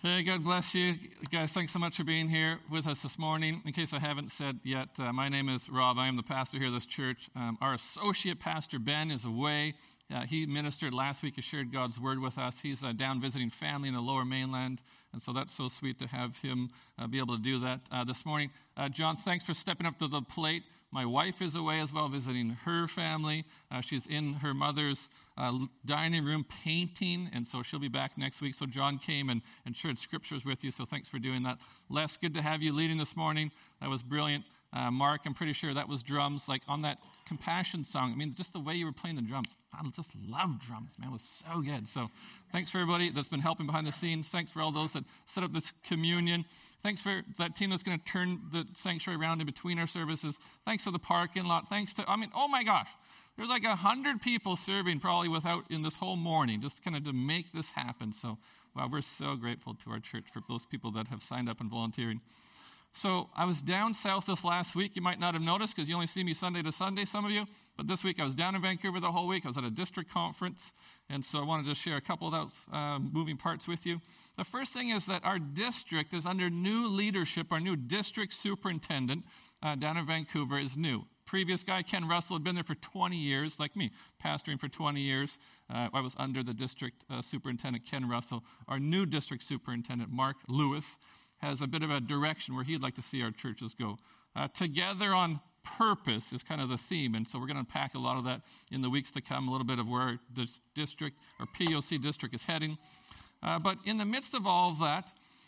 Hey, God bless you. Guys, thanks so much for being here with us this morning. In case I haven't said yet, my name is Rob. I am the pastor here at this church. Our associate pastor, Ben, is away. He ministered last week. He shared God's word with us. He's down visiting family in the Lower Mainland, and so that's so sweet to have him be able to do that this morning. John, thanks for stepping up to the plate. My wife is away as well, visiting her family. She's in her mother's dining room painting, and so she'll be back next week. So John came and shared scriptures with you, so thanks for doing that. Les, good to have you leading this morning. That was brilliant. Mark, I'm pretty sure that was drums, like on that Compassion song. I mean, just the way you were playing the drums. I just love drums, man. It was so good. So thanks for everybody that's been helping behind the scenes. Thanks for all those that set up this communion. Thanks for that team that's going to turn the sanctuary around in between our services. Thanks to the parking lot. Thanks to, oh my gosh, there's like 100 people serving probably in this whole morning, just kind of to make this happen. So, wow, we're so grateful to our church for those people that have signed up and volunteering. So I was down south this last week. You might not have noticed because you only see me Sunday to Sunday, some of you. But this week I was down in Vancouver the whole week. I was at a district conference. And so I wanted to share a couple of those moving parts with you. The first thing is that our district is under new leadership. Our new district superintendent down in Vancouver is new. Previous guy, Ken Russell, had been there for 20 years, like me, pastoring for 20 years. I was under the district superintendent, Ken Russell. Our new district superintendent, Mark Lewis, has a bit of a direction where he'd like to see our churches go. Together on purpose is kind of the theme, and so we're going to unpack a lot of that in the weeks to come, a little bit of where our district, or POC district, is heading. But in the midst of all of that,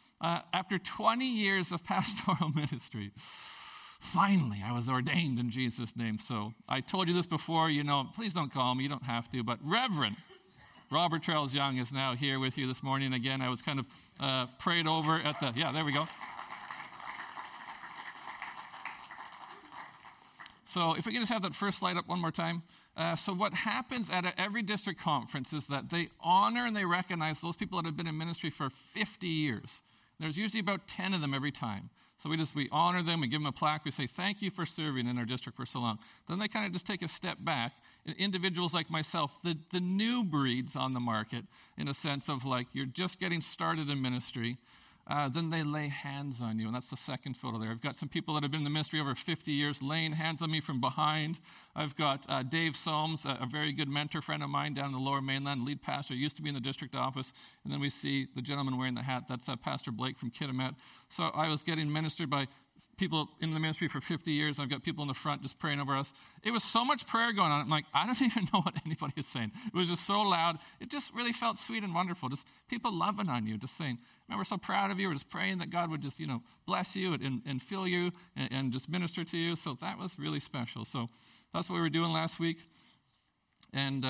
after 20 years of pastoral ministry, finally I was ordained in Jesus' name. So I told you this before, please don't call me, you don't have to, but Reverend Robert Charles Young is now here with you this morning. Again, I was kind of prayed over at there we go. So if we can just have that first slide up one more time. So what happens at every district conference is that they honor and they recognize those people that have been in ministry for 50 years. There's usually about 10 of them every time. So we honor them, we give them a plaque, we say, thank you for serving in our district for so long. Then they kind of just take a step back. Individuals like myself, the new breeds on the market, in a sense of like you're just getting started in ministry, then they lay hands on you. And that's the second photo there. I've got some people that have been in the ministry over 50 years laying hands on me from behind. I've got Dave Solms, a very good mentor friend of mine down in the Lower Mainland, lead pastor, used to be in the district office. And then we see the gentleman wearing the hat. That's Pastor Blake from Kitimat. So I was getting ministered by people in the ministry for 50 years. I've got people in the front just praying over us. It was so much prayer going on. I'm like, I don't even know what anybody is saying. It was just so loud. It just really felt sweet and wonderful. Just people loving on you, just saying, man, we're so proud of you. We're just praying that God would just, bless you and fill you and just minister to you. So that was really special. So that's what we were doing last week. And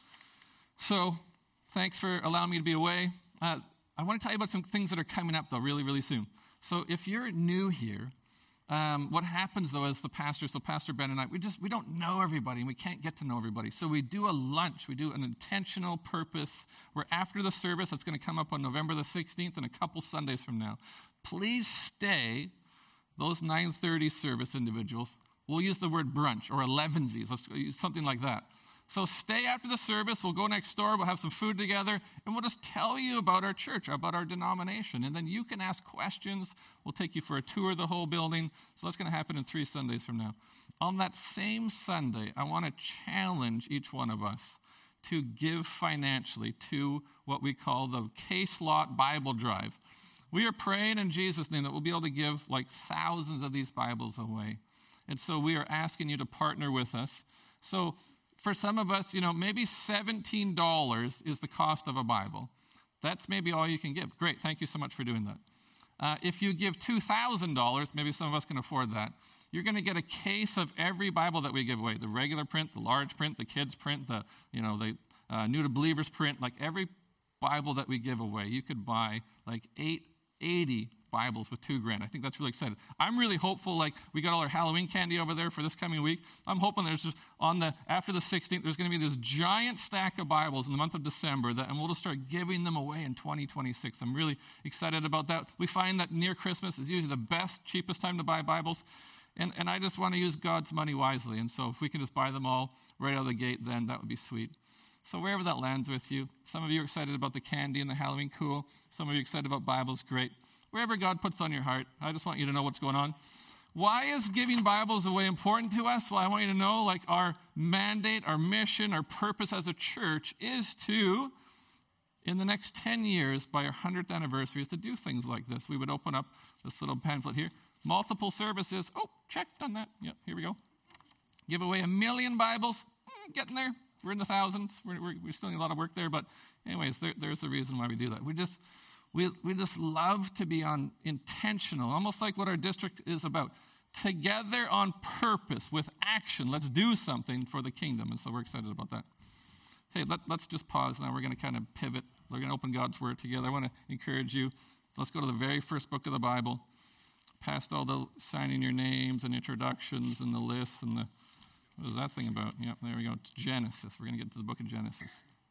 so thanks for allowing me to be away. I want to tell you about some things that are coming up, though, really, really soon. So if you're new here, what happens, though, as the pastor, so Pastor Ben and I, we don't know everybody, and we can't get to know everybody. So we do a lunch. We do an intentional purpose where after the service, that's going to come up on November the 16th and a couple Sundays from now. Please stay, those 9:30 service individuals. We'll use the word brunch or 11sies. Let's use something like that. So stay after the service. We'll go next door. We'll have some food together, and we'll just tell you about our church, about our denomination. And then you can ask questions. We'll take you for a tour of the whole building. So that's going to happen in 3 Sundays from now. On that same Sunday, I want to challenge each one of us to give financially to what we call the Case Lot Bible Drive. We are praying in Jesus' name that we'll be able to give like thousands of these Bibles away. And so we are asking you to partner with us. So for some of us, maybe $17 is the cost of a Bible. That's maybe all you can give. Great, thank you so much for doing that. If you give $2,000, maybe some of us can afford that, you're going to get a case of every Bible that we give away, the regular print, the large print, the kids print, the new to believers print, like every Bible that we give away. You could buy like 80 Bibles with $2,000. I think that's really exciting. I'm really hopeful, like we got all our Halloween candy over there for this coming week. I'm hoping there's just after the 16th, there's going to be this giant stack of Bibles in the month of December and we'll just start giving them away in 2026. I'm really excited about that. We find that near Christmas is usually the best, cheapest time to buy Bibles. And I just want to use God's money wisely. And so if we can just buy them all right out of the gate, then that would be sweet. So wherever that lands with you, some of you are excited about the candy and the Halloween, cool. Some of you are excited about Bibles, great. Wherever God puts on your heart, I just want you to know what's going on. Why is giving Bibles away important to us? Well, I want you to know, like, our mandate, our mission, our purpose as a church is to, in the next 10 years, by our 100th anniversary, is to do things like this. We would open up this little pamphlet here. Multiple services. Oh, check, done that. Yep, here we go. Give away 1 million Bibles. Getting there. We're in the thousands. We're still doing a lot of work there, but anyways, there's the reason why we do that. We just love to be intentional, almost like what our district is about. Together on purpose, with action. Let's do something for the kingdom, and so we're excited about that. Hey, let's just pause now. We're going to kind of pivot. We're going to open God's Word together. I want to encourage you. Let's go to the very first book of the Bible. Past all the signing your names and introductions and the lists and the, what is that thing about? Yep, there we go. It's Genesis. We're going to get to the book of Genesis.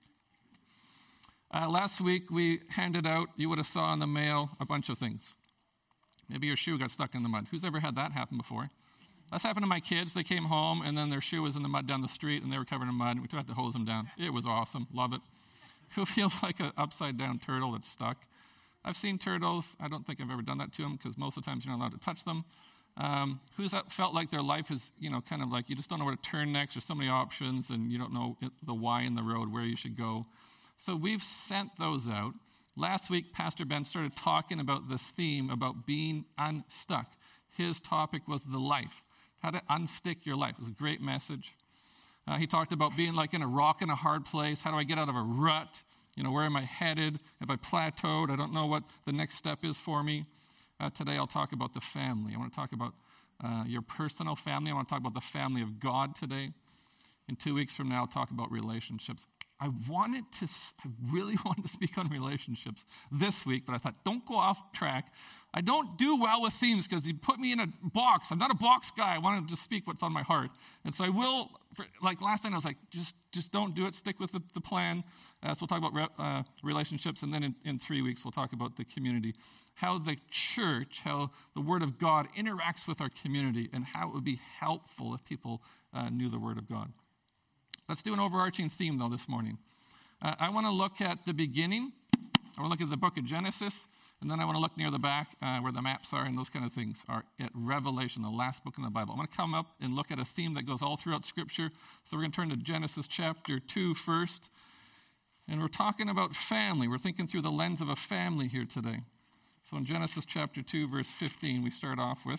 Last week we handed out, you would have saw in the mail, a bunch of things. Maybe your shoe got stuck in the mud. Who's ever had that happen before? That's happened to my kids. They came home, and then their shoe was in the mud down the street, and they were covered in mud, and we tried to hose them down. It was awesome. Love it. Who feels like an upside-down turtle that's stuck? I've seen turtles. I don't think I've ever done that to them, because most of the times you're not allowed to touch them. Who's felt like their life is, kind of like you just don't know where to turn next? There's so many options, and you don't know the why in the road, where you should go. So we've sent those out. Last week, Pastor Ben started talking about the theme about being unstuck. His topic was the life, how to unstick your life. It was a great message. He talked about being like in a rock in a hard place. How do I get out of a rut? Where am I headed? Have I plateaued? I don't know what the next step is for me. Today, I'll talk about the family. I want to talk about your personal family. I want to talk about the family of God today. In 2 weeks from now, I'll talk about relationships. I really wanted to speak on relationships this week, but I thought, don't go off track. I don't do well with themes because you put me in a box. I'm not a box guy. I wanted to speak what's on my heart. And so I will, like last time, I was like, just don't do it. Stick with the plan. So we'll talk about relationships, and then in 3 weeks, we'll talk about the community, how the church, how the Word of God interacts with our community, and how it would be helpful if people knew the Word of God. Let's do an overarching theme, though, this morning. I want to look at the beginning. I want to look at the book of Genesis, and then I want to look near the back where the maps are and those kind of things are at Revelation, the last book in the Bible. I'm going to come up and look at a theme that goes all throughout Scripture. So we're going to turn to Genesis chapter 2 first. And we're talking about family. We're thinking through the lens of a family here today. So in Genesis chapter 2, verse 15, we start off with,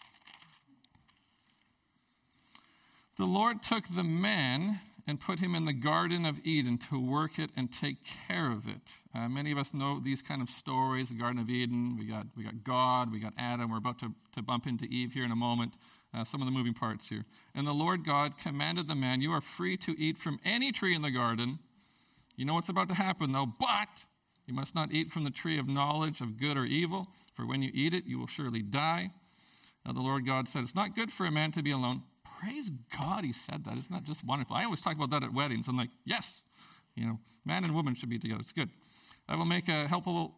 the Lord took the man and put him in the Garden of Eden to work it and take care of it. Many of us know these kind of stories, the Garden of Eden. We got God, we got Adam. We're about to bump into Eve here in a moment. Some of the moving parts here. And the Lord God commanded the man, you are free to eat from any tree in the garden. You know what's about to happen, though, but you must not eat from the tree of knowledge of good or evil, for when you eat it, you will surely die. Now the Lord God said, it's not good for a man to be alone. Praise God he said that. Isn't that just wonderful? I always talk about that at weddings. I'm like, yes, man and woman should be together. It's good. I will make a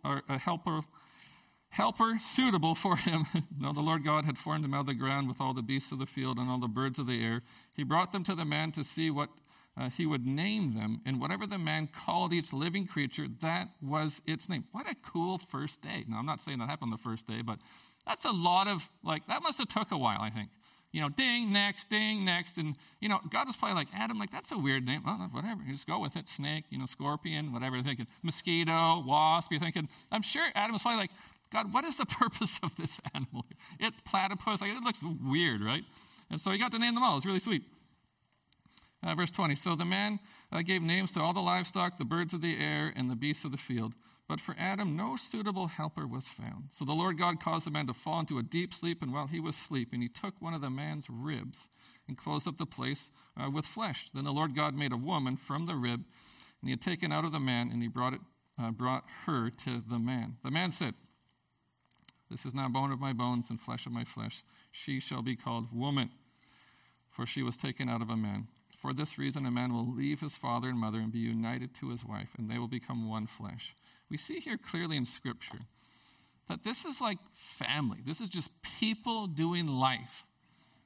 helper suitable for him. Now the Lord God had formed him out of the ground with all the beasts of the field and all the birds of the air. He brought them to the man to see what he would name them. And whatever the man called each living creature, that was its name. What a cool first day. Now I'm not saying that happened the first day, but that's a lot of, that must have took a while, I think. Ding, next. And, God was probably like, Adam, that's a weird name. Well, whatever. You just go with it. Snake, scorpion, whatever. You're thinking mosquito, wasp. You're thinking, I'm sure Adam was probably like, God, what is the purpose of this animal? It's platypus. It looks weird, right? And so he got to name them all. It's really sweet. Verse 20. So the man gave names to all the livestock, the birds of the air, and the beasts of the field. But for Adam, no suitable helper was found. So the Lord God caused the man to fall into a deep sleep, and while he was sleeping, he took one of the man's ribs and closed up the place with flesh. Then the Lord God made a woman from the rib, and he had taken out of the man, and he brought her to the man. The man said, this is now bone of my bones and flesh of my flesh. She shall be called woman, for she was taken out of a man. For this reason, a man will leave his father and mother and be united to his wife, and they will become one flesh. We see here clearly in Scripture that this is like family. This is just people doing life.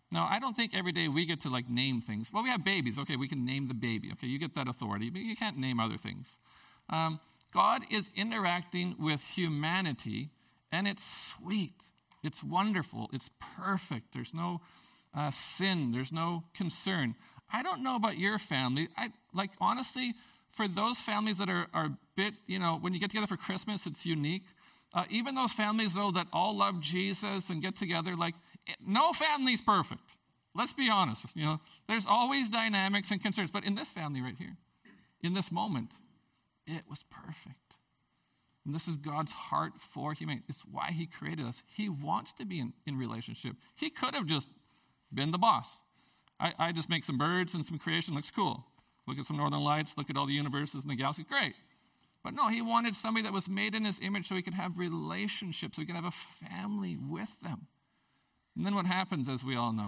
Now, I don't think every day we get to name things. Well, we have babies. Okay, we can name the baby. Okay, you get that authority, but you can't name other things. God is interacting with humanity, and it's sweet. It's wonderful. It's perfect. There's no sin. There's no concern. I don't know about your family. Honestly, for those families that are a bit, when you get together for Christmas, it's unique. Even those families, though, that all love Jesus and get together, no family's perfect. Let's be honest. There's always dynamics and concerns. But in this family right here, in this moment, it was perfect. And this is God's heart for humanity. It's why he created us. He wants to be in relationship. He could have just been the boss. I just make some birds and some creation. Looks cool. Look at some northern lights. Look at all the universes in the galaxy. Great. But no, he wanted somebody that was made in his image so he could have relationships, so he could have a family with them. And then what happens, as we all know?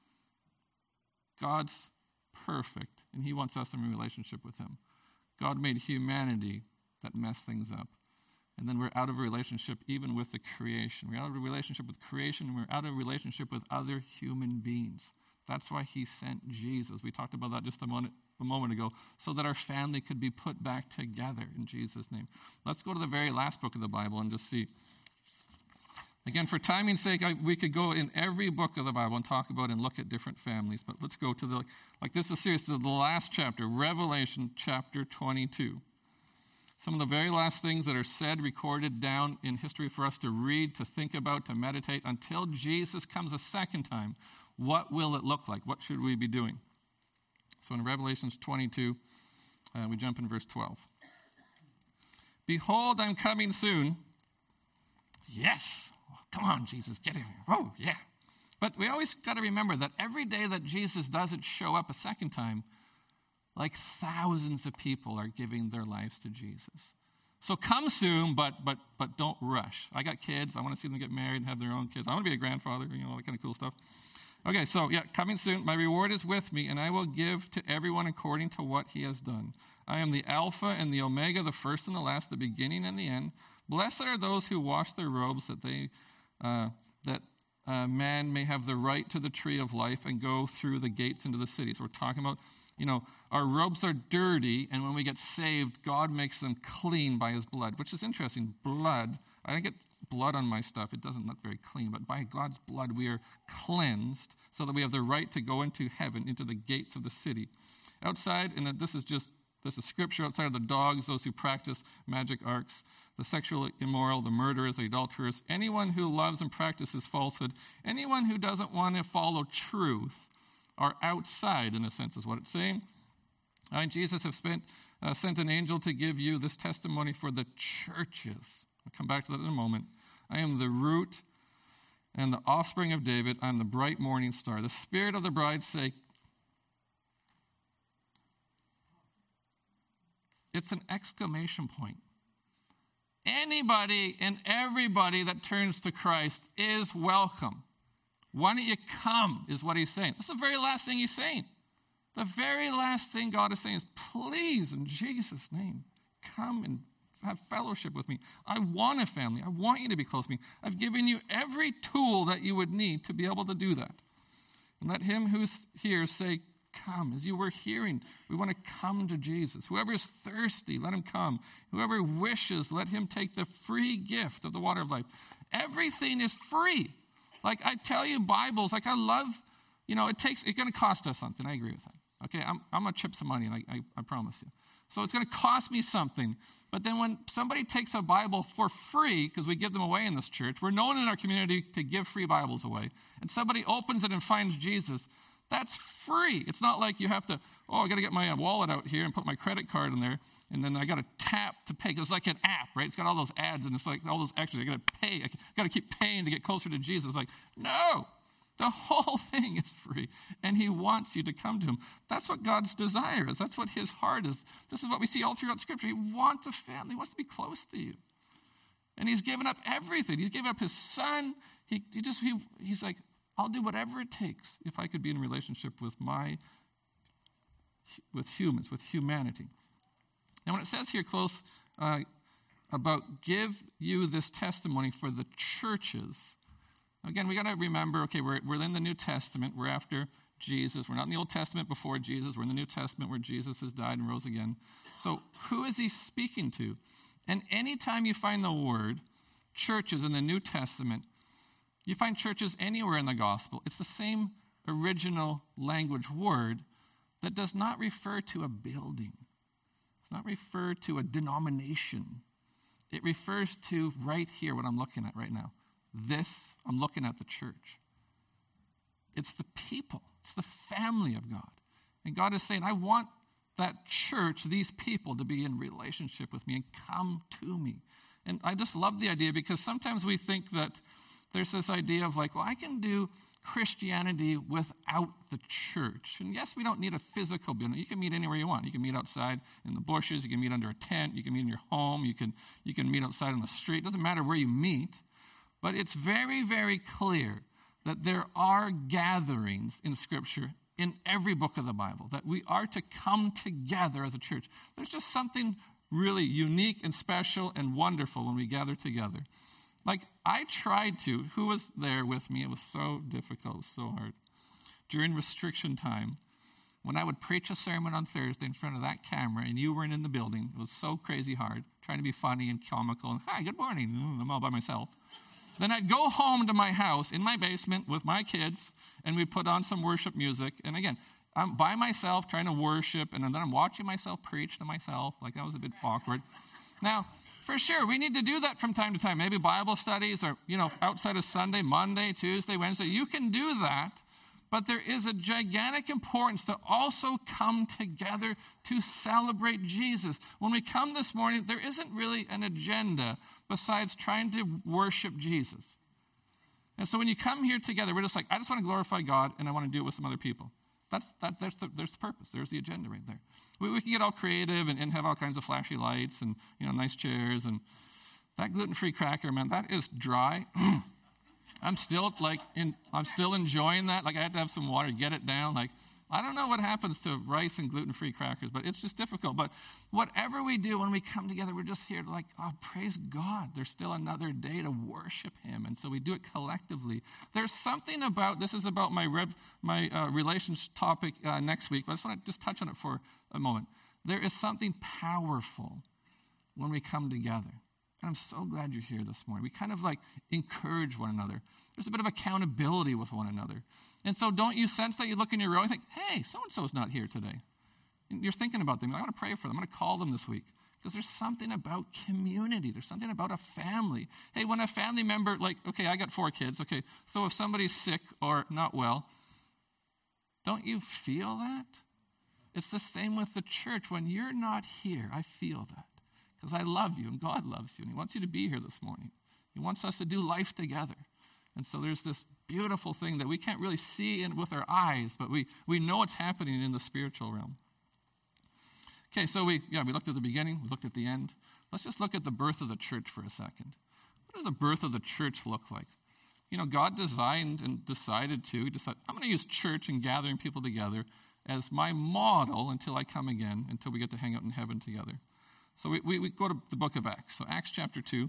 God's perfect, and he wants us in a relationship with him. God made humanity that messed things up. And then we're out of a relationship even with the creation. We're out of a relationship with creation, and we're out of a relationship with other human beings. That's why he sent Jesus. We talked about that just a moment ago, so that our family could be put back together in Jesus' name. Let's go to the very last book of the Bible and just see. Again, for timing's sake, we could go in every book of the Bible and talk about and look at different families, but let's go to this is serious, to the last chapter, Revelation chapter 22. Some of the very last things that are said, recorded down in history for us to read, to think about, to meditate, until Jesus comes a second time. What will it look like? What should we be doing? So in Revelation 22, we jump in verse 12. Behold, I'm coming soon. Yes. Come on, Jesus, get in here. Oh, yeah. But we always got to remember that every day that Jesus doesn't show up a second time, thousands of people are giving their lives to Jesus. So come soon, but don't rush. I got kids. I want to see them get married and have their own kids. I want to be a grandfather, all that kind of cool stuff. Okay, so coming soon. My reward is with me, and I will give to everyone according to what he has done. I am the Alpha and the Omega, the first and the last, the beginning and the end. Blessed are those who wash their robes, that man may have the right to the tree of life and go through the gates into the city. So we're talking about, our robes are dirty, and when we get saved, God makes them clean by his blood, which is interesting. Blood, I get blood on my stuff. It doesn't look very clean, but by God's blood we are cleansed so that we have the right to go into heaven, into the gates of the city. Outside, and this is scripture, outside of the dogs, those who practice magic arts, the sexually immoral, the murderers, the adulterers, anyone who loves and practices falsehood, anyone who doesn't want to follow truth are outside, in a sense, is what it's saying. I and Jesus have sent an angel to give you this testimony for the churches. I'll come back to that in a moment. I am the root and the offspring of David. I'm the bright morning star. The spirit of the bride say, it's an exclamation point. Anybody and everybody that turns to Christ is welcome. Why don't you come, is what he's saying. That's the very last thing he's saying. The very last thing God is saying is, please, in Jesus' name, come and have fellowship with me. I want a family. I want you to be close to me. I've given you every tool that you would need to be able to do that. And let him who's here say, come. As you were hearing, we want to come to Jesus. Whoever is thirsty, let him come. Whoever wishes, let him take the free gift of the water of life. Everything is free. I tell you, Bibles, I love, it's going to cost us something. I agree with that. Okay, I'm going to chip some money, and I promise you. So it's going to cost me something. But then when somebody takes a Bible for free, because we give them away in this church, we're known in our community to give free Bibles away, and somebody opens it and finds Jesus, that's free. It's not like you have to, I got to get my wallet out here and put my credit card in there, and then I got to tap to pay. It's like an app, right? It's got all those ads, and it's like all those extras. I got to pay. I got to keep paying to get closer to Jesus. No. The whole thing is free, and he wants you to come to him. That's what God's desire is. That's what his heart is. This is what we see all throughout Scripture. He wants a family. He wants to be close to you. And he's given up everything. He's given up his son. He's like, I'll do whatever it takes if I could be in a relationship with humans, with humanity. Now, when it says here close about give you this testimony for the churches, Again, we got to remember, okay, we're in the New Testament. We're after Jesus. We're not in the Old Testament before Jesus. We're in the New Testament where Jesus has died and rose again. So who is he speaking to? And anytime you find the word churches in the New Testament, you find churches anywhere in the gospel, it's the same original language word that does not refer to a building. It's not refer to a denomination. It refers to right here, what I'm looking at right now. I'm looking at the church. It's the people. It's the family of God. And God is saying, I want that church, these people, to be in relationship with me and come to me. And I just love the idea because sometimes we think that there's this idea of like, well, I can do Christianity without the church. And yes, we don't need a physical building. You can meet anywhere you want. You can meet outside in the bushes. You can meet under a tent. You can meet in your home. You can meet outside on the street. It doesn't matter where you meet. But it's very, very clear that there are gatherings in Scripture in every book of the Bible, that we are to come together as a church. There's just something really unique and special and wonderful when we gather together. Like, I tried to, who was there with me? It was so difficult, it was so hard. During restriction time, when I would preach a sermon on Thursday in front of that camera and you weren't in the building, it was so crazy hard, trying to be funny and comical, and hi, good morning, I'm all by myself. Then I'd go home to my house in my basement with my kids, and we'd put on some worship music. And again, I'm by myself trying to worship, and then I'm watching myself preach to myself. Like, that was a bit awkward. Now, for sure, we need to do that from time to time. Maybe Bible studies or, outside of Sunday, Monday, Tuesday, Wednesday. You can do that. But there is a gigantic importance to also come together to celebrate Jesus. When we come this morning, there isn't really an agenda besides trying to worship Jesus. And so when you come here together, we're just like, I just want to glorify God, and I want to do it with some other people. There's the purpose. There's the agenda right there. We can get all creative and have all kinds of flashy lights and nice chairs. And that gluten-free cracker, man, that is dry. I'm still enjoying that. Like, I had to have some water to get it down. Like, I don't know what happens to rice and gluten-free crackers, but it's just difficult. But whatever we do when we come together, we're just here to like, oh, praise God. There's still another day to worship him. And so we do it collectively. There's something about, this is about my relations topic next week, but I just want to just touch on it for a moment. There is something powerful when we come together. And I'm so glad you're here this morning. We kind of like encourage one another. There's a bit of accountability with one another. And so don't you sense that you look in your row and think, hey, so-and-so's not here today. And you're thinking about them. I want to pray for them. I'm going to call them this week. Because there's something about community. There's something about a family. Hey, when a family member, like, okay, I got 4 kids. Okay, so if somebody's sick or not well, don't you feel that? It's the same with the church. When you're not here, I feel that. Because I love you and God loves you and he wants you to be here this morning. He wants us to do life together. And so there's this beautiful thing that we can't really see with our eyes, but we know it's happening in the spiritual realm. Okay, so we looked at the beginning, we looked at the end. Let's just look at the birth of the church for a second. What does the birth of the church look like? God designed and decided, I'm going to use church and gathering people together as my model until I come again, until we get to hang out in heaven together. So we go to the book of Acts. So Acts chapter 2.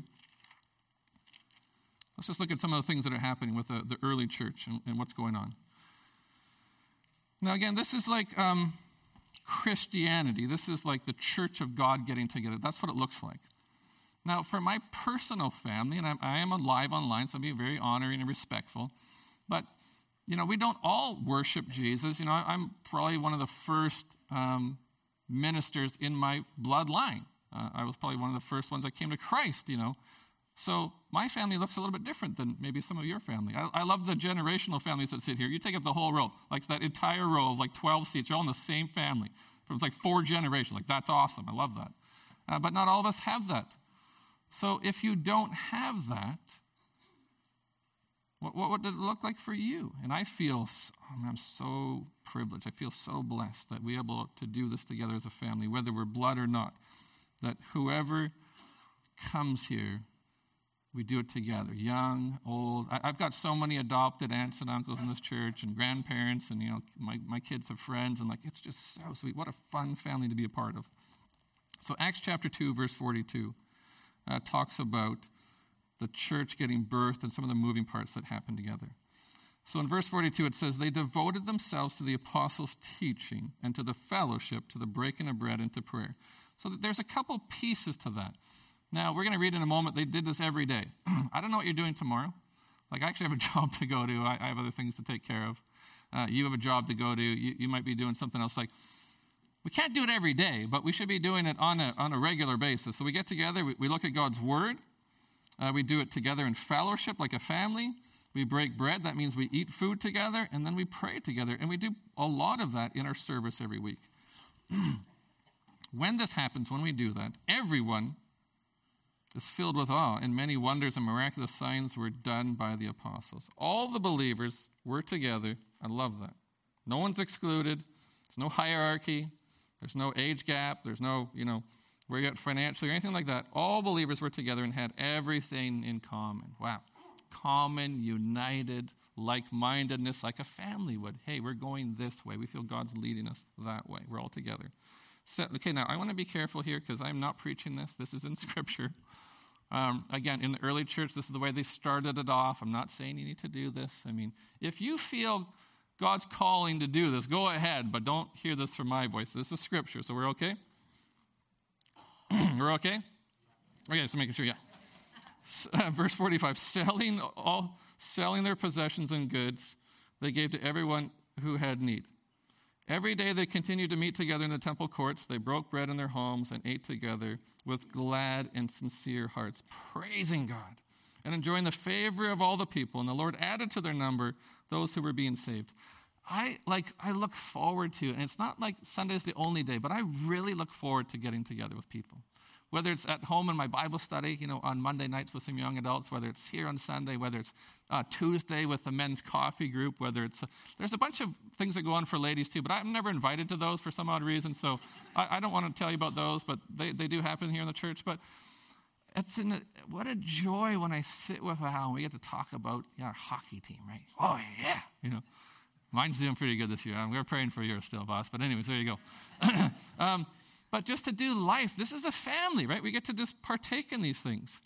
Let's just look at some of the things that are happening with the early church and what's going on. Now again, this is like Christianity. This is like the church of God getting together. That's what it looks like. Now for my personal family, and I am live online, so I'm being very honoring and respectful, but we don't all worship Jesus. I'm probably one of the first ministers in my bloodline. I was probably one of the first ones that came to Christ, So my family looks a little bit different than maybe some of your family. I love the generational families that sit here. You take up the whole row, like that entire row of like 12 seats. You're all in the same family. From like 4 generations. Like, that's awesome. I love that. But not all of us have that. So if you don't have that, what did it look like for you? And I feel, I'm so privileged. I feel so blessed that we're able to do this together as a family, whether we're blood or not. That whoever comes here, we do it together, young, old. I've got so many adopted aunts and uncles in this church and grandparents, and my kids have friends, and like it's just so sweet. What a fun family to be a part of. So Acts chapter 2, verse 42 talks about the church getting birthed and some of the moving parts that happened together. So in verse 42, it says, they devoted themselves to the apostles' teaching and to the fellowship, to the breaking of bread and to prayer. So there's a couple pieces to that. Now, we're going to read in a moment, they did this every day. I don't know what you're doing tomorrow. Like, I actually have a job to go to. I have other things to take care of. You have a job to go to. You might be doing something else. Like, we can't do it every day, but we should be doing it on a regular basis. So we get together, we look at God's word. We do it together in fellowship like a family. We break bread. That means we eat food together, and then we pray together. And we do a lot of that in our service every week. When this happens, when we do that, everyone is filled with awe, and many wonders and miraculous signs were done by the apostles. All the believers were together. I love that. No one's excluded. There's no hierarchy. There's no age gap. There's no, where you got financially or anything like that. All believers were together and had everything in common. Wow. Common, united, like-mindedness, like a family would. Hey, we're going this way. We feel God's leading us that way. We're all together. So, okay, now I want to be careful here because I'm not preaching this. This is in Scripture. Again, in the early church, this is the way they started it off. I'm not saying you need to do this. I mean, if you feel God's calling to do this, go ahead, but don't hear this from my voice. This is Scripture, so we're okay? We're okay? Okay, so making sure, yeah. Verse 45, selling their possessions and goods, they gave to everyone who had need. Every day they continued to meet together in the temple courts. They broke bread in their homes and ate together with glad and sincere hearts, praising God and enjoying the favor of all the people. And the Lord added to their number those who were being saved. I look forward to, and it's not like Sunday's the only day, but I really look forward to getting together with people. Whether it's at home in my Bible study, on Monday nights with some young adults, whether it's here on Sunday, whether it's Tuesday with the men's coffee group, whether it's, there's a bunch of things that go on for ladies too, but I'm never invited to those for some odd reason, so I don't want to tell you about those, but they do happen here in the church. But what a joy when I sit with Al and we get to talk about our hockey team, right? Oh, yeah. Mine's doing pretty good this year. We're praying for yours still, boss. But anyways, there you go. But just to do life, this is a family, right? We get to just partake in these things.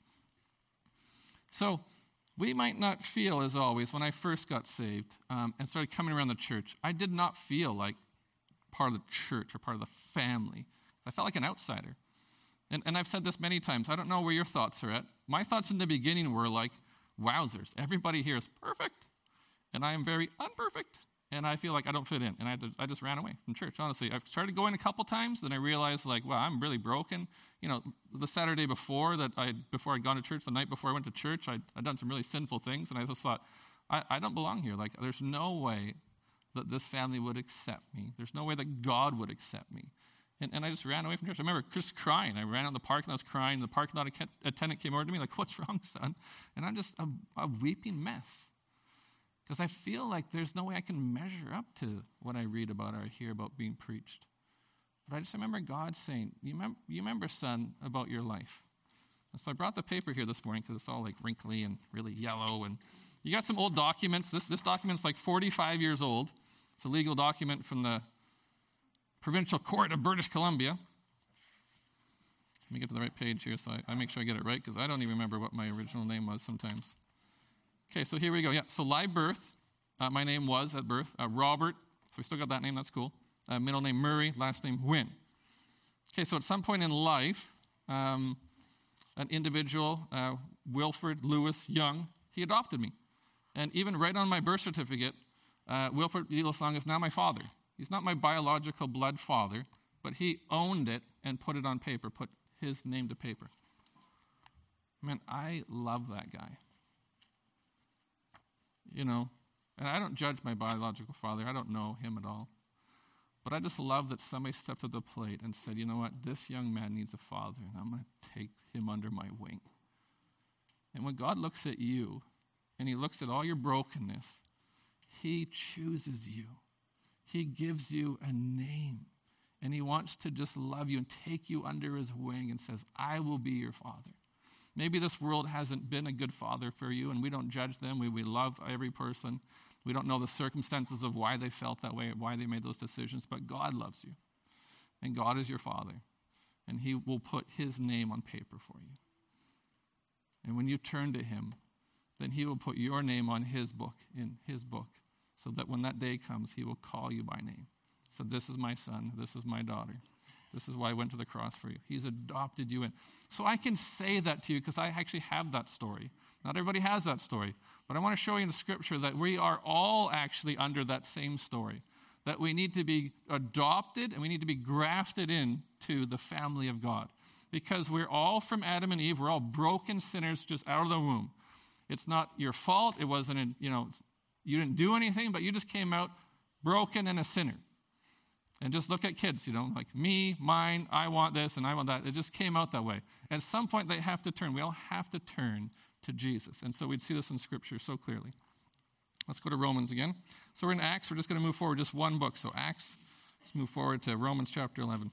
So we might not feel, as always, when I first got saved and started coming around the church, I did not feel like part of the church or part of the family. I felt like an outsider. And I've said this many times. I don't know where your thoughts are at. My thoughts in the beginning were like, wowzers, everybody here is perfect, and I am very unperfect. And I feel like I don't fit in. And I just ran away from church, honestly. I've started going a couple times, then I realized, wow, I'm really broken. The Saturday before I'd gone to church, the night before I went to church, I'd done some really sinful things, and I just thought, I don't belong here. Like, there's no way that this family would accept me. There's no way that God would accept me. And I just ran away from church. I remember just crying. I ran out in the park, and I was crying. The parking lot attendant came over to me, like, what's wrong, son? And I'm just a weeping mess. Because I feel like there's no way I can measure up to what I read about or hear about being preached. But I just remember God saying, you remember, son, about your life. And so I brought the paper here this morning because it's all like wrinkly and really yellow. And you got some old documents. This document's like 45 years old. It's a legal document from the Provincial Court of British Columbia. Let me get to the right page here so I make sure I get it right, because I don't even remember what my original name was sometimes. Okay, so here we go. Yeah, so live birth. My name was at birth Robert. So we still got that name. That's cool. Middle name Murray. Last name Wynn. Okay, so at some point in life, an individual, Wilfred Lewis Young, he adopted me. And even right on my birth certificate, Wilfred Lewis Young is now my father. He's not my biological blood father, but he owned it and put it on paper, put his name to paper. Man, I love that guy. And I don't judge my biological father. I don't know him at all. But I just love that somebody stepped to the plate and said, you know what, this young man needs a father, and I'm going to take him under my wing. And when God looks at you, and he looks at all your brokenness, he chooses you. He gives you a name, and he wants to just love you and take you under his wing and says, I will be your father. Maybe this world hasn't been a good father for you, and we don't judge them. We love every person. We don't know the circumstances of why they felt that way or why they made those decisions, but God loves you, and God is your father, and he will put his name on paper for you. And when you turn to him, then he will put your name on his book, in his book, so that when that day comes, he will call you by name. So this is my son, this is my daughter. This is why I went to the cross for you. He's adopted you in. So I can say that to you because I actually have that story. Not everybody has that story. But I want to show you in the scripture that we are all actually under that same story. That we need to be adopted and we need to be grafted into the family of God. Because we're all from Adam and Eve. We're all broken sinners just out of the womb. It's not your fault. It wasn't, you didn't do anything, but you just came out broken and a sinner. And just look at kids, like me, mine, I want this, and I want that. It just came out that way. At some point, they have to turn. We all have to turn to Jesus. And so we'd see this in Scripture so clearly. Let's go to Romans again. So we're in Acts. We're just going to move forward just one book. So Acts, let's move forward to Romans chapter 11.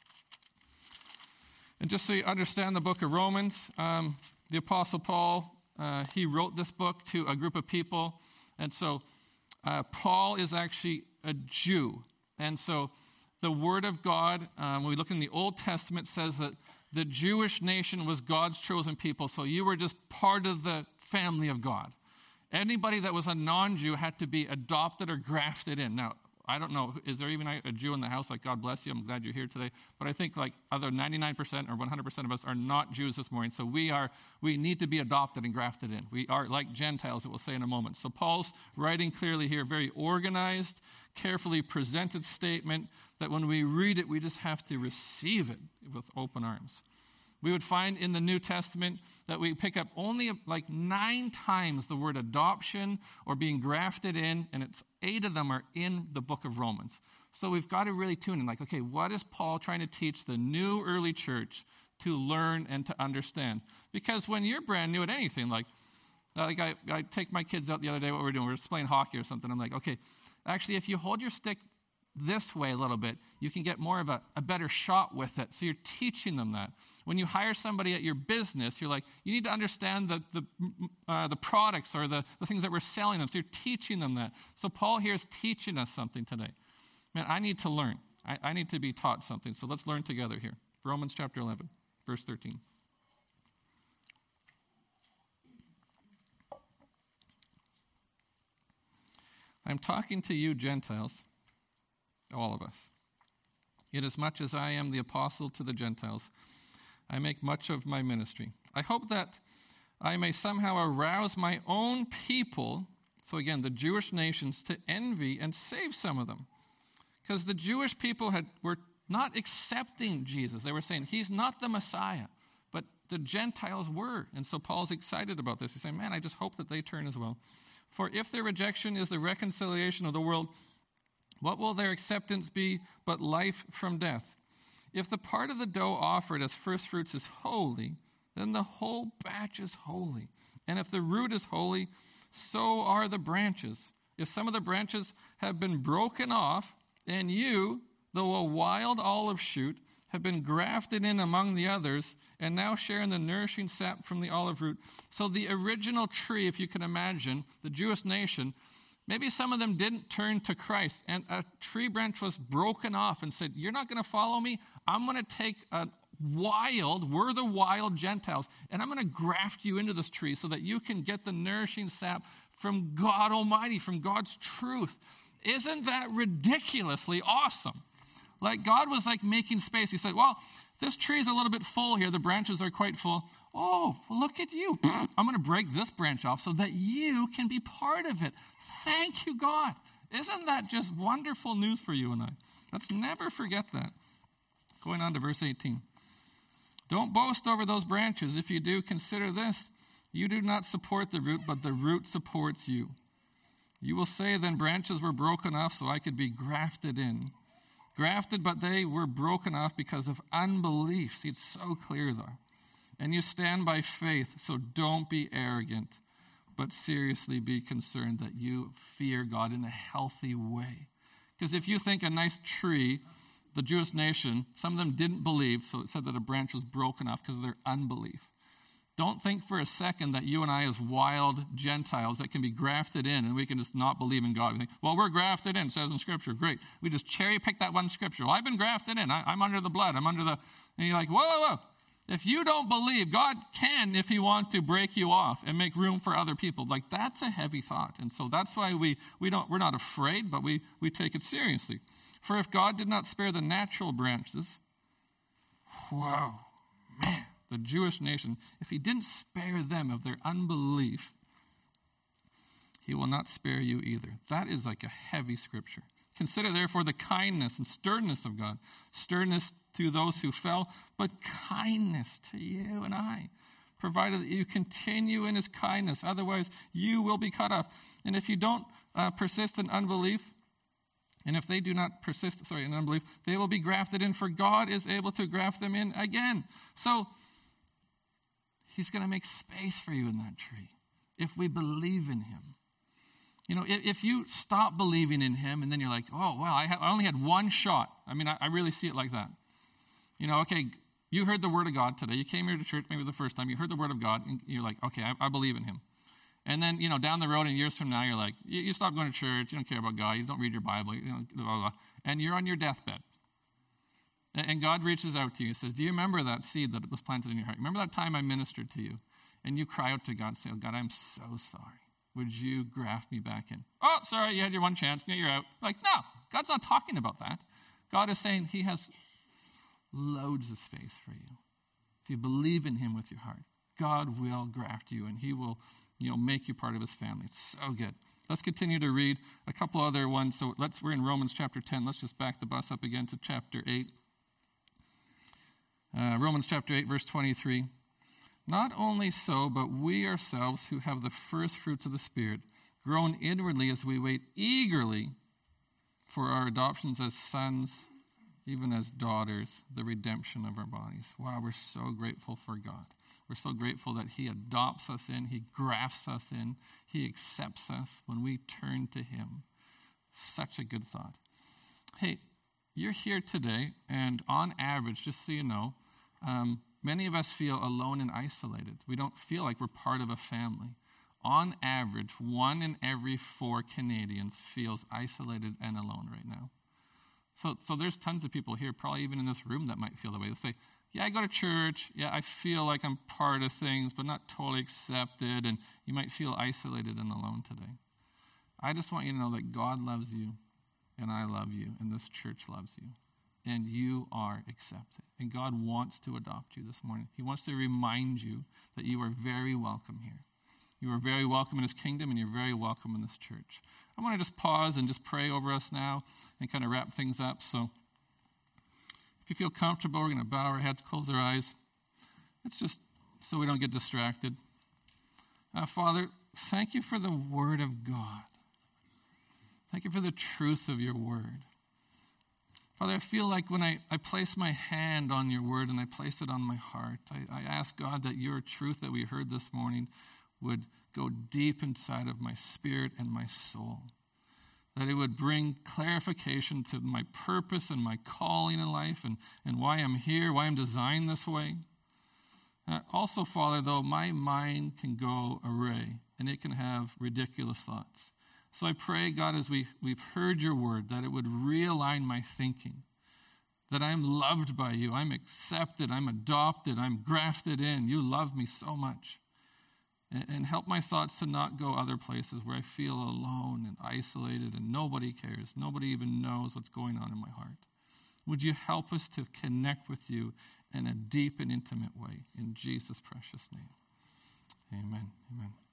And just so you understand the book of Romans, the Apostle Paul, he wrote this book to a group of people. And so Paul is actually a Jew. And so the Word of God, when we look in the Old Testament, says that the Jewish nation was God's chosen people. So you were just part of the family of God. Anybody that was a non-Jew had to be adopted or grafted in. Now, I don't know, is there even a Jew in the house? Like, God bless you, I'm glad you're here today. But I think like other 99% or 100% of us are not Jews this morning. So we need to be adopted and grafted in. We are like Gentiles, it will say in a moment. So Paul's writing clearly here, very organized, carefully presented statement that when we read it, we just have to receive it with open arms. We would find in the New Testament that we pick up only like 9 times the word adoption or being grafted in, and 8 of them are in the book of Romans. So we've got to really tune in, like, okay, what is Paul trying to teach the new early church to learn and to understand? Because when you're brand new at anything, like I take my kids out the other day, what we're doing, we're just playing hockey or something. I'm like, okay, actually, if you hold your stick this way a little bit, you can get more of a better shot with it. So you're teaching them that. When you hire somebody at your business, you're like, you need to understand the products or the things that we're selling them. So you're teaching them that. So Paul here is teaching us something today. Man, I need to learn. I need to be taught something. So let's learn together here. Romans chapter 11, verse 13. I'm talking to you, Gentiles, all of us. Inasmuch as I am the apostle to the Gentiles, I make much of my ministry. I hope that I may somehow arouse my own people, so again, the Jewish nations, to envy and save some of them. Because the Jewish people were not accepting Jesus. They were saying, he's not the Messiah. But the Gentiles were. And so Paul's excited about this. He's saying, man, I just hope that they turn as well. For if their rejection is the reconciliation of the world, what will their acceptance be but life from death? If the part of the dough offered as first fruits is holy, then the whole batch is holy. And if the root is holy, so are the branches. If some of the branches have been broken off, and you, though a wild olive shoot, have been grafted in among the others, and now share in the nourishing sap from the olive root. So the original tree, if you can imagine, the Jewish nation, maybe some of them didn't turn to Christ, and a tree branch was broken off and said, you're not going to follow me? I'm going to take we're the wild Gentiles, and I'm going to graft you into this tree so that you can get the nourishing sap from God Almighty, from God's truth. Isn't that ridiculously awesome? Like God was like making space. He said, well, this tree is a little bit full here. The branches are quite full. Oh, look at you. I'm going to break this branch off so that you can be part of it. Thank you, God. Isn't that just wonderful news for you and I? Let's never forget that. Going on to verse 18. Don't boast over those branches. If you do, consider this. You do not support the root, but the root supports you. You will say, then branches were broken off so I could be grafted in. Grafted, but they were broken off because of unbelief. See, it's so clear though. And you stand by faith, so don't be arrogant, but seriously be concerned that you fear God in a healthy way. Because if you think a nice tree, the Jewish nation, some of them didn't believe, so it said that a branch was broken off because of their unbelief. Don't think for a second that you and I as wild Gentiles that can be grafted in and we can just not believe in God. We think, well, we're grafted in, it says in Scripture. Great. We just cherry pick that one Scripture. Well, I've been grafted in. I'm under the blood. I'm under the... And you're like, whoa, whoa, whoa. If you don't believe, God can, if he wants to, break you off and make room for other people. Like, that's a heavy thought. And so that's why we're not afraid, but we take it seriously. For if God did not spare the natural branches, wow, man, the Jewish nation, if he didn't spare them of their unbelief, he will not spare you either. That is like a heavy scripture. Consider, therefore, the kindness and sternness of God. Sternness to those who fell, but kindness to you and I, provided that you continue in his kindness. Otherwise, you will be cut off. And if you don't persist in unbelief, and if they do not persist, in unbelief, they will be grafted in, for God is able to graft them in again. So, he's going to make space for you in that tree if we believe in him. You know, if you stop believing in him and then you're like, oh, wow, I only had one shot. I mean, I really see it like that. You know, okay, you heard the word of God today. You came here to church maybe the first time. You heard the word of God, and you're like, okay, I believe in him. And then, you know, down the road and years from now, you're like, you stop going to church. You don't care about God. You don't read your Bible. You know, blah, blah, blah. And you're on your deathbed. And God reaches out to you and says, do you remember that seed that was planted in your heart? Remember that time I ministered to you? And you cry out to God and say, oh, God, I'm so sorry. Would you graft me back in? Oh, sorry, you had your one chance. Now you're out. Like, no, God's not talking about that. God is saying he has loads of space for you. If you believe in him with your heart, God will graft you and he will, you know, make you part of his family. It's so good. Let's continue to read a couple other ones. So we're in Romans chapter 10. Let's just back the bus up again to chapter 8. Romans chapter 8, verse 23. Not only so, but we ourselves who have the first fruits of the Spirit groan inwardly as we wait eagerly for our adoptions as sons, even as daughters, the redemption of our bodies. Wow, we're so grateful for God. We're so grateful that he adopts us in, he grafts us in, he accepts us when we turn to him. Such a good thought. Hey, you're here today, and on average, just so you know, many of us feel alone and isolated. We don't feel like we're part of a family. On average, 1 in every 4 Canadians feels isolated and alone right now. So there's tons of people here, probably even in this room, that might feel that way. They say, yeah, I go to church. Yeah, I feel like I'm part of things, but not totally accepted. And you might feel isolated and alone today. I just want you to know that God loves you, and I love you, and this church loves you. And you are accepted. And God wants to adopt you this morning. He wants to remind you that you are very welcome here. You are very welcome in his kingdom, and you're very welcome in this church. I want to just pause and just pray over us now and kind of wrap things up. So if you feel comfortable, we're going to bow our heads, close our eyes. It's just so we don't get distracted. Father, thank you for the word of God. Thank you for the truth of your word. Father, I feel like when I place my hand on your word and I place it on my heart, I ask God that your truth that we heard this morning would go deep inside of my spirit and my soul. That it would bring clarification to my purpose and my calling in life and why I'm here, why I'm designed this way. Also, Father, though, my mind can go awry and it can have ridiculous thoughts. So I pray, God, as we've heard your word, that it would realign my thinking, that I'm loved by you, I'm accepted, I'm adopted, I'm grafted in. You love me so much. And help my thoughts to not go other places where I feel alone and isolated and nobody cares. Nobody even knows what's going on in my heart. Would you help us to connect with you in a deep and intimate way? In Jesus' precious name. Amen. Amen.